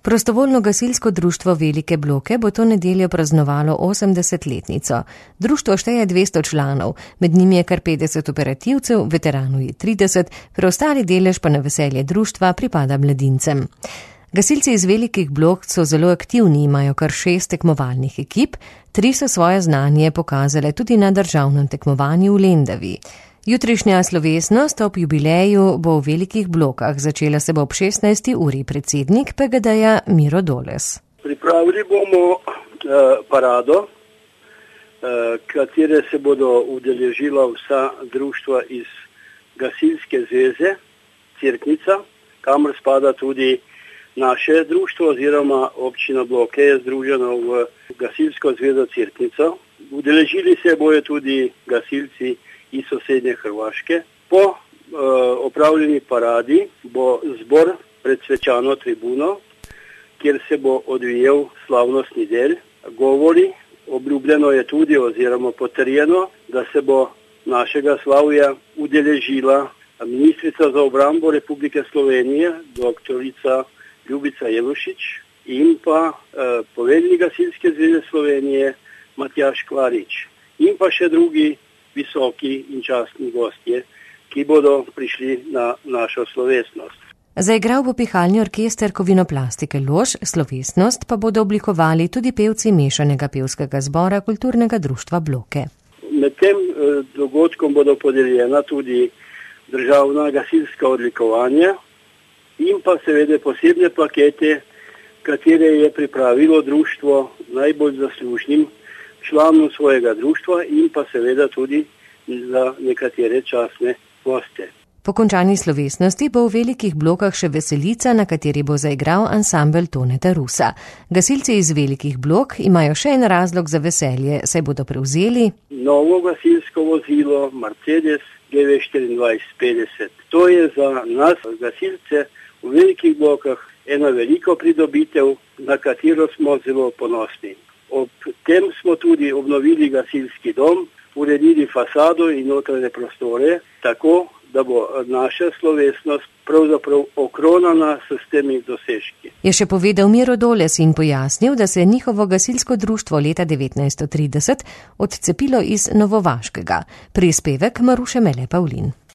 Prostovoljno gasilsko društvo Velike Bloke bo to nedeljo praznovalo 80-letnico. Društvo šteje 200 članov, med njimi je kar 50 operativcev, veteranov je 30, preostali delež pa na veselje društva pripada mladincem. Gasilci iz Velikih Blok so zelo aktivni, imajo kar 6 tekmovalnih ekip, 3 so svoje znanje pokazale tudi na državnem tekmovanju v Lendavi. Jutrišnja slovesnost ob jubileju bo v Velikih Blokah, začela se bo ob 16. uri. Predsednik PGD-ja Miro Doles. Pripravili bomo parado, katere se bodo udeležila vsa društva iz Gasilske zveze Cerknica, kamor spada tudi naše društvo oziroma občina Bloke je združena v Gasilsko zvezo Cerknica. Udeležili se bojo tudi gasilci iz sosednje Hrvaške. Po opravljeni paradi bo zbor pred svečano tribuno, kjer se bo odvijal slavnostni del. Govori, obljubljeno je tudi oziroma potrjeno, da se bo našega slavja udeležila ministrica za obrambo Republike Slovenije, doktorica Ljubica Jelušič in pa poveljnik Gasilske zveze Slovenije Matjaž Klarič in pa še drugi visoki in častni gostje, ki bodo prišli na našo slovesnost. Zaigral bo pihalni orkester Kovinoplastike Lož, slovesnost pa bodo oblikovali tudi pevci mešanega pevskega zbora Kulturnega društva Bloke. Med tem dogodkom bodo podeljena tudi državna gasilska odlikovanja in pa seveda posebne plakete, katere je pripravilo društvo najbolj zaslužnim članom svojega društva in pa seveda tudi za nekatere častne goste. Po končani slovesnosti bo v Velikih Blokah še veselica, na kateri bo zaigral ansambel Toneta Rusa. Gasilci iz Velikih Blok imajo še en razlog za veselje, saj bodo prevzeli novo gasilsko vozilo Mercedes GV2450. To je za nas, gasilce v Velikih Blokah, ena veliko pridobitev, na katero smo zelo ponosni. Ob tem smo tudi obnovili gasilski dom, uredili fasado in notranje prostore, tako da bo naša slovesnost pravzaprav okronana s temi dosežki. Je še povedal Miro Doles in pojasnil, da se je njihovo gasilsko društvo leta 1930 odcepilo iz Novovaškega. Prispevek Maruše Mele Pavlin.